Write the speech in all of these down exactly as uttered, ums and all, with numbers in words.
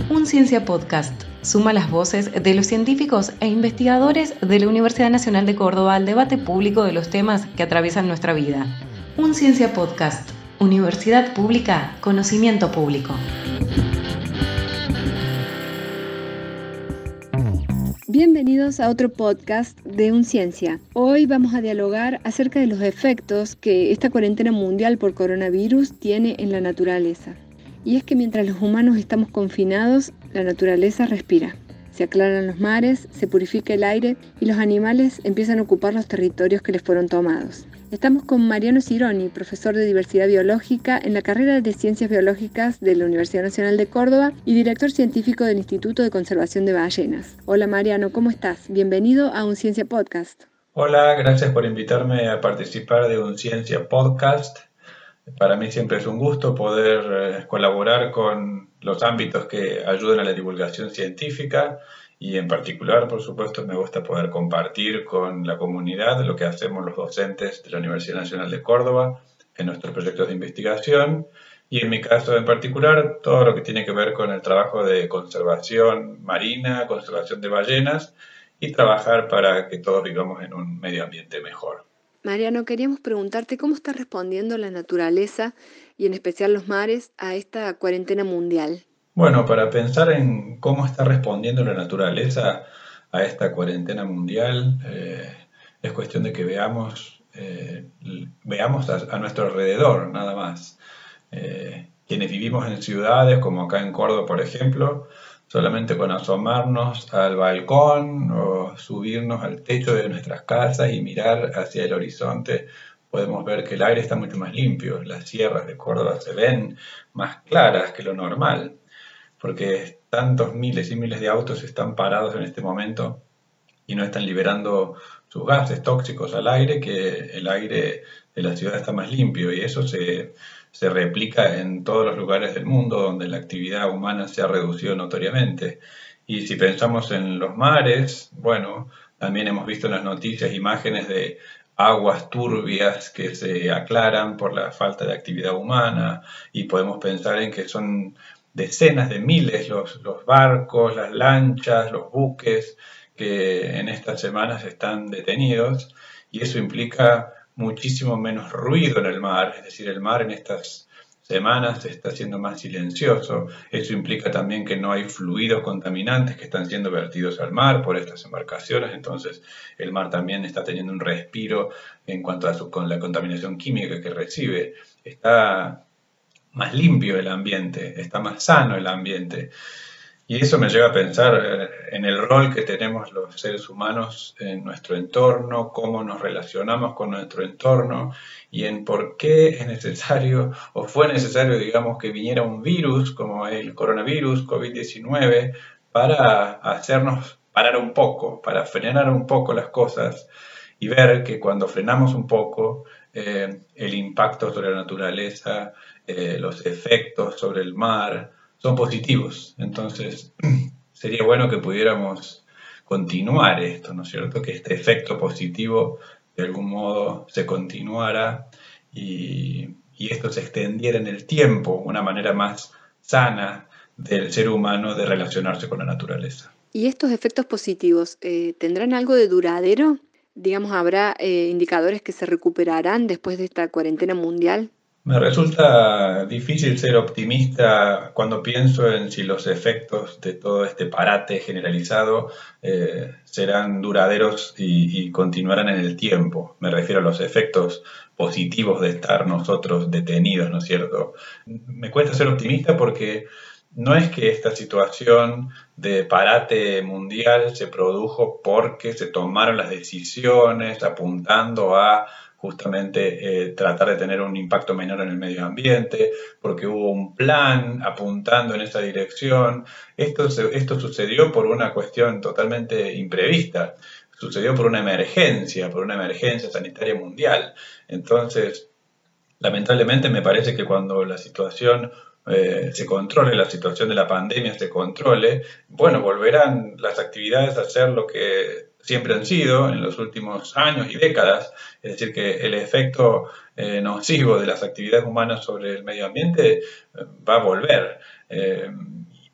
Un Ciencia Podcast suma las voces de los científicos e investigadores de la Universidad Nacional de Córdoba al debate público de los temas que atraviesan nuestra vida. Un Ciencia Podcast. Universidad Pública, conocimiento público. Bienvenidos a otro podcast de Un Ciencia. Hoy vamos a dialogar acerca de los efectos que esta cuarentena mundial por coronavirus tiene en la naturaleza. Y es que mientras los humanos estamos confinados, la naturaleza respira. Se aclaran los mares, se purifica el aire y los animales empiezan a ocupar los territorios que les fueron tomados. Estamos con Mariano Cironi, profesor de Diversidad Biológica en la carrera de Ciencias Biológicas de la Universidad Nacional de Córdoba y director científico del Instituto de Conservación de Ballenas. Hola Mariano, ¿cómo estás? Bienvenido a Un Ciencia Podcast. Hola, gracias por invitarme a participar de Un Ciencia Podcast. Para mí siempre es un gusto poder eh, colaborar con los ámbitos que ayudan a la divulgación científica y en particular, por supuesto, me gusta poder compartir con la comunidad lo que hacemos los docentes de la Universidad Nacional de Córdoba en nuestros proyectos de investigación y en mi caso en particular todo lo que tiene que ver con el trabajo de conservación marina, conservación de ballenas y trabajar para que todos vivamos en un medio ambiente mejor. Mariano, queríamos preguntarte cómo está respondiendo la naturaleza y en especial los mares a esta cuarentena mundial. Bueno, para pensar en cómo está respondiendo la naturaleza a esta cuarentena mundial, eh, es cuestión de que veamos, eh, veamos a, a nuestro alrededor, nada más. Eh, quienes vivimos en ciudades, como acá en Córdoba, por ejemplo, solamente con asomarnos al balcón o subirnos al techo de nuestras casas y mirar hacia el horizonte, podemos ver que el aire está mucho más limpio. Las sierras de Córdoba se ven más claras que lo normal, porque tantos miles y miles de autos están parados en este momento y no están liberando sus gases tóxicos al aire, que el aire de la ciudad está más limpio y eso se, se replica en todos los lugares del mundo donde la actividad humana se ha reducido notoriamente. Y si pensamos en los mares, bueno, también hemos visto en las noticias imágenes de aguas turbias que se aclaran por la falta de actividad humana y podemos pensar en que son decenas de miles los, los barcos, las lanchas, los buques que en estas semanas están detenidos y eso implica muchísimo menos ruido en el mar, es decir, el mar en estas semanas está siendo más silencioso. Eso implica también que no hay fluidos contaminantes que están siendo vertidos al mar por estas embarcaciones, entonces el mar también está teniendo un respiro en cuanto a su, con la contaminación química que recibe. Está más limpio el ambiente, está más sano el ambiente. Y eso me lleva a pensar en el rol que tenemos los seres humanos en nuestro entorno, cómo nos relacionamos con nuestro entorno y en por qué es necesario o fue necesario, digamos, que viniera un virus como el coronavirus, COVID diecinueve, para hacernos parar un poco, para frenar un poco las cosas y ver que cuando frenamos un poco, eh, el impacto sobre la naturaleza, eh, los efectos sobre el mar, son positivos. Entonces, sería bueno que pudiéramos continuar esto, ¿no es cierto? Que este efecto positivo de algún modo se continuara y, y esto se extendiera en el tiempo, una manera más sana del ser humano de relacionarse con la naturaleza. ¿Y estos efectos positivos eh, tendrán algo de duradero? Digamos, ¿habrá eh, indicadores que se recuperarán después de esta cuarentena mundial? Me resulta difícil ser optimista cuando pienso en si los efectos de todo este parate generalizado eh, serán duraderos y, y continuarán en el tiempo. Me refiero a los efectos positivos de estar nosotros detenidos, ¿no es cierto? Me cuesta ser optimista porque no es que esta situación de parate mundial se produjo porque se tomaron las decisiones apuntando a justamente eh, tratar de tener un impacto menor en el medio ambiente, porque hubo un plan apuntando en esa dirección. Esto, se, esto sucedió por una cuestión totalmente imprevista, sucedió por una emergencia, por una emergencia sanitaria mundial. Entonces, lamentablemente me parece que cuando la situación eh, se controle, la situación de la pandemia se controle, bueno, volverán las actividades a ser lo que siempre han sido en los últimos años y décadas, es decir, que el efecto eh, nocivo de las actividades humanas sobre el medio ambiente eh, va a volver. Eh,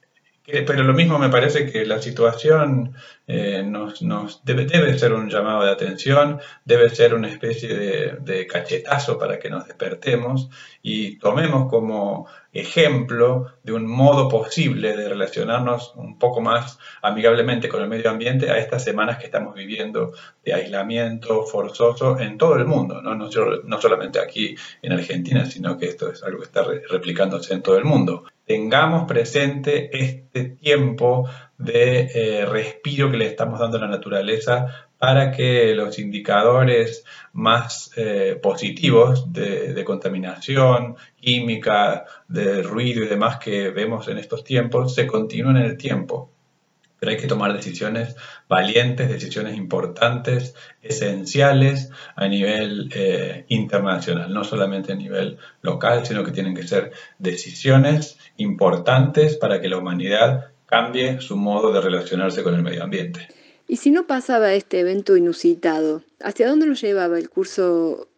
Pero lo mismo me parece que la situación eh, nos, nos debe, debe ser un llamado de atención, debe ser una especie de, de cachetazo para que nos despertemos y tomemos como ejemplo de un modo posible de relacionarnos un poco más amigablemente con el medio ambiente a estas semanas que estamos viviendo de aislamiento forzoso en todo el mundo, ¿no? No, no solamente aquí en Argentina, sino que esto es algo que está replicándose en todo el mundo. Tengamos presente este tiempo de eh, respiro que le estamos dando a la naturaleza para que los indicadores más eh, positivos de, de contaminación química, de ruido y demás que vemos en estos tiempos se continúen en el tiempo. Pero hay que tomar decisiones valientes, decisiones importantes, esenciales a nivel eh, internacional, no solamente a nivel local, sino que tienen que ser decisiones importantes para que la humanidad cambie su modo de relacionarse con el medio ambiente. Y si no pasaba este evento inusitado, ¿hacia dónde nos llevaba el curso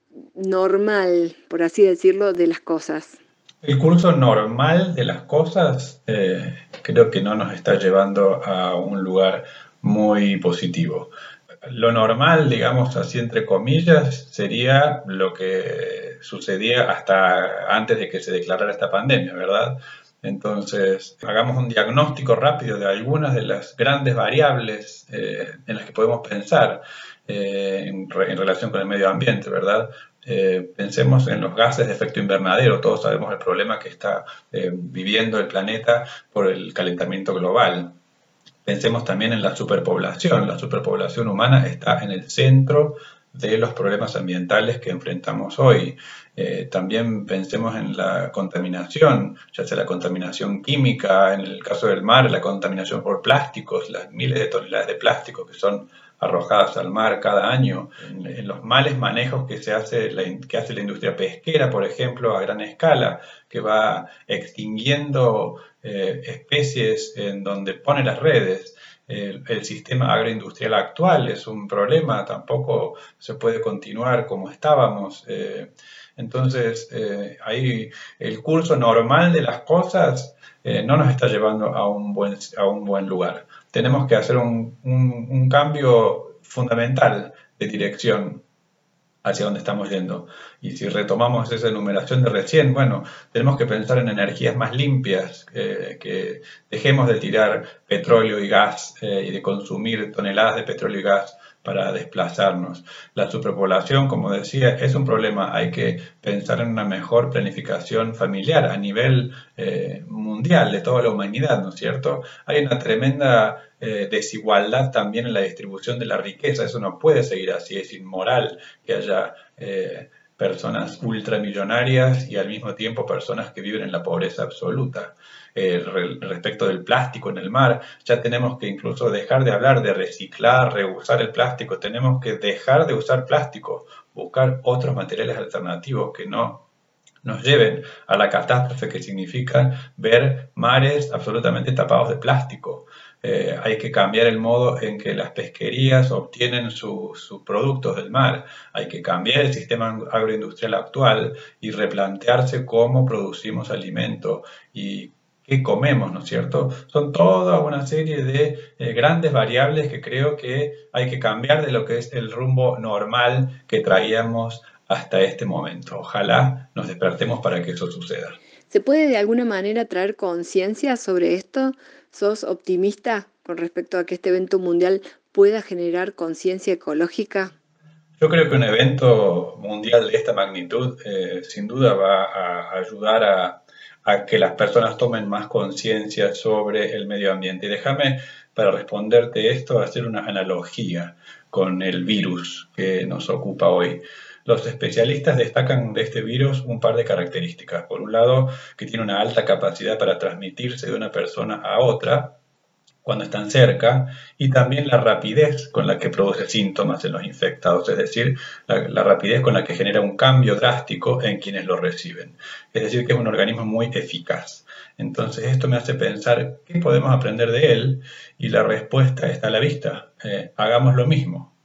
normal, por así decirlo, de las cosas? El curso normal de las cosas eh, creo que no nos está llevando a un lugar muy positivo. Lo normal, digamos así entre comillas, sería lo que sucedía hasta antes de que se declarara esta pandemia, ¿verdad? Entonces, hagamos un diagnóstico rápido de algunas de las grandes variables eh, en las que podemos pensar eh, en, re, en relación con el medio ambiente, ¿verdad? Eh, pensemos en los gases de efecto invernadero. Todos sabemos el problema que está eh, viviendo el planeta por el calentamiento global. Pensemos también en la superpoblación. La superpoblación humana está en el centro de los problemas ambientales que enfrentamos hoy. Eh, también pensemos en la contaminación, ya sea la contaminación química, en el caso del mar, la contaminación por plásticos, las miles de toneladas de plástico que son arrojadas al mar cada año, en, en los males manejos que, se hace la, que hace la industria pesquera, por ejemplo, a gran escala, que va extinguiendo eh, especies en donde pone las redes. El, el sistema agroindustrial actual es un problema, tampoco se puede continuar como estábamos. Eh, entonces, eh, ahí el curso normal de las cosas eh, no nos está llevando a un buen, a un buen lugar. Tenemos que hacer un, un, un cambio fundamental de dirección hacia dónde estamos yendo. Y si retomamos esa enumeración de recién, bueno, tenemos que pensar en energías más limpias, eh, que dejemos de tirar petróleo y gas eh, y de consumir toneladas de petróleo y gas para desplazarnos. La superpoblación, como decía, es un problema. Hay que pensar en una mejor planificación familiar a nivel eh, mundial de toda la humanidad, ¿no es cierto? Hay una tremenda eh, desigualdad también en la distribución de la riqueza. Eso no puede seguir así. Es inmoral que haya eh, personas ultramillonarias y al mismo tiempo personas que viven en la pobreza absoluta. Eh, re, respecto del plástico en el mar, ya tenemos que incluso dejar de hablar de reciclar, reusar el plástico, tenemos que dejar de usar plástico, buscar otros materiales alternativos que no nos lleven a la catástrofe que significa ver mares absolutamente tapados de plástico. Eh, hay que cambiar el modo en que las pesquerías obtienen sus su productos del mar. Hay que cambiar el sistema agroindustrial actual y replantearse cómo producimos alimento y qué comemos, ¿no es cierto? Son toda una serie de eh, grandes variables que creo que hay que cambiar de lo que es el rumbo normal que traíamos hasta este momento. Ojalá nos despertemos para que eso suceda. ¿Se puede de alguna manera traer conciencia sobre esto? ¿Sos optimista con respecto a que este evento mundial pueda generar conciencia ecológica? Yo creo que un evento mundial de esta magnitud eh, sin duda va a ayudar a, a que las personas tomen más conciencia sobre el medio ambiente. Y déjame, para responderte esto, hacer una analogía con el virus que nos ocupa hoy. Los especialistas destacan de este virus un par de características. Por un lado, que tiene una alta capacidad para transmitirse de una persona a otra cuando están cerca, y también la rapidez con la que produce síntomas en los infectados, es decir, la, la rapidez con la que genera un cambio drástico en quienes lo reciben. Es decir, que es un organismo muy eficaz. Entonces esto me hace pensar qué podemos aprender de él, y la respuesta está a la vista. Eh, hagamos lo mismo.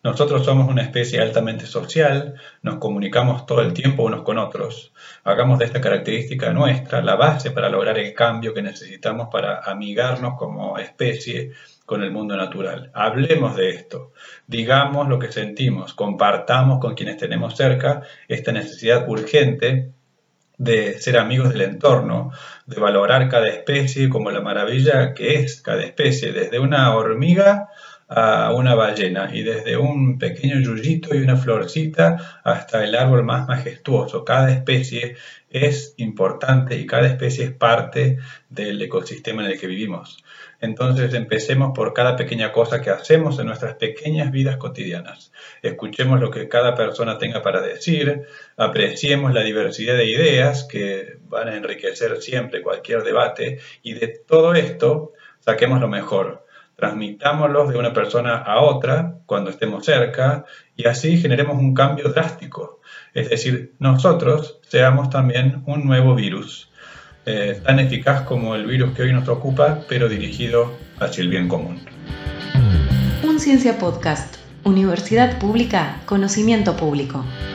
Nosotros somos una especie altamente social, nos comunicamos todo el tiempo unos con otros. Hagamos de esta característica nuestra la base para lograr el cambio que necesitamos para amigarnos como especie con el mundo natural. Hablemos de esto, digamos lo que sentimos, compartamos con quienes tenemos cerca esta necesidad urgente de ser amigos del entorno, de valorar cada especie como la maravilla que es cada especie, desde una hormiga a una ballena y desde un pequeño yuyito y una florcita hasta el árbol más majestuoso. Cada especie es importante y cada especie es parte del ecosistema en el que vivimos. Entonces empecemos por cada pequeña cosa que hacemos en nuestras pequeñas vidas cotidianas. Escuchemos lo que cada persona tenga para decir, apreciemos la diversidad de ideas que van a enriquecer siempre cualquier debate y de todo esto saquemos lo mejor. Transmitámoslos de una persona a otra cuando estemos cerca y así generemos un cambio drástico. Es decir, nosotros seamos también un nuevo virus, eh, tan eficaz como el virus que hoy nos ocupa, pero dirigido hacia el bien común. Un Ciencia Podcast. Universidad Pública, conocimiento público.